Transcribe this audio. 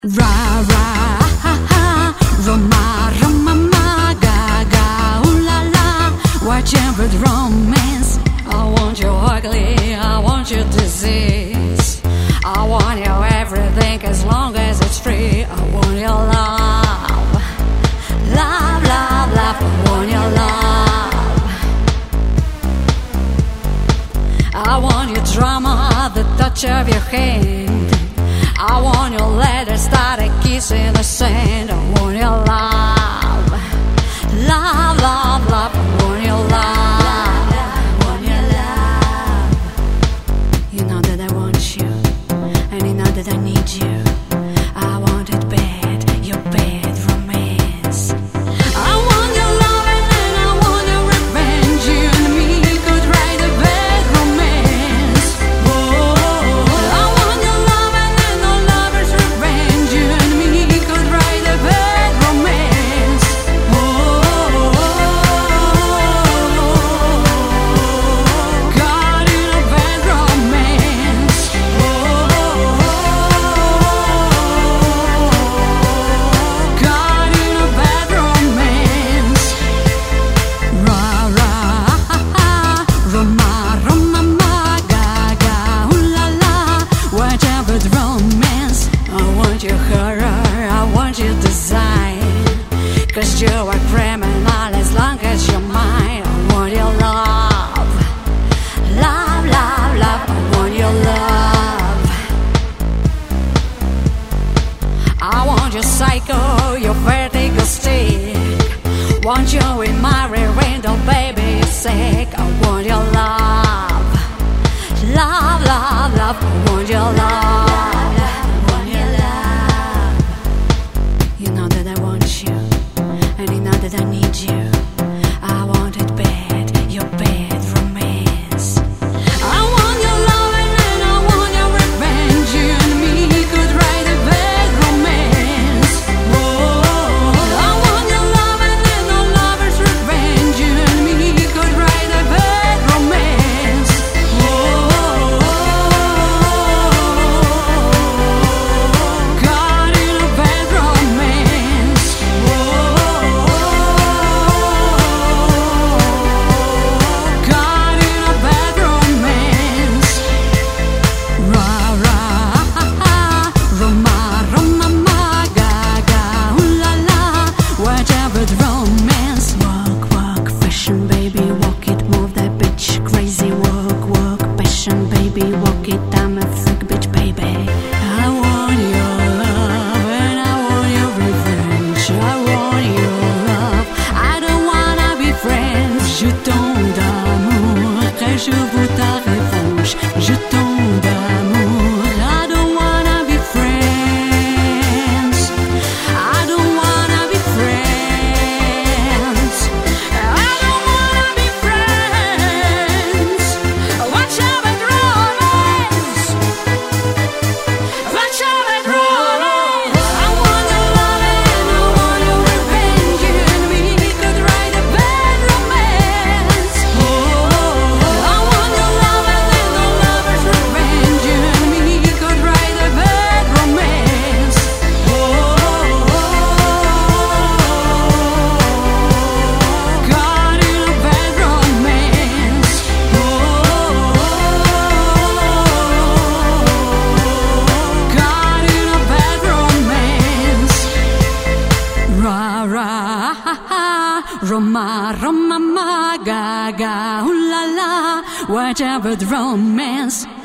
Ra ra ha ha, Roma Roma ma ga ga ooh la la. Whatever the romance, I want you ugly, I want you disease, I want you everything as long as it's free. I want your love, love, love, love. I want your love. I want your drama, the touch of your hand. I want your letters started kissing the sand. I want your love, love, love, love. I want your love, I want your love. You know that I want you, and you know that I need you. I want it bad, your bad romance. I want your love and I want your revenge. You and me could write a bad romance. I want your love and no lover's revenge. You and me could write a bad romance. Caught in a bad romance. Caught in a bad romance. Ra ra ha ha, Roma Roma ma ga ga ooh la la. Whatever the romance, I want your horror, I want your design. 'Cause you are criminal as long as you're mine. I want your love, love, love, love. I want your love. I want your psycho, your vertigo stick. Want you in my rear window, baby, you're sick. I want your love, love, love, love. I want your love, I want your love. You know that I want you, and you know that I need you. I want it bad, your bad romance. I want your love and I want your revenge. You and me could write a bad romance. I want your love and no lover's revenge. You and me could write a bad romance. Caught in a bad romance. Caught in a bad romance. Ra ra ha ha, Roma Roma ma ga ga ooh la la. Whatever the romance. Walk walk fashion baby, walk it, move that bitch crazy. Walk walk passion baby, walk it, I'm a freak bitch baby. I want your love and I want your revenge. I want your love, I don't wanna be friends. Je tombe d'amour et je veux ta revanche. Je tombe d'amour, I don't wanna be friends. I don't wanna be friends. I don't wanna be friends. Watch out and romance. Watch out and romance. I want your love and I want your revenge. You and me could write a bad romance. I want your love and no lover's revenge. You and me could write a bad romance. Caught in a bad romance. Caught in a bad romance. Ra ra ha ha, Roma Roma ma ga ga ooh la la. Whatever the romance.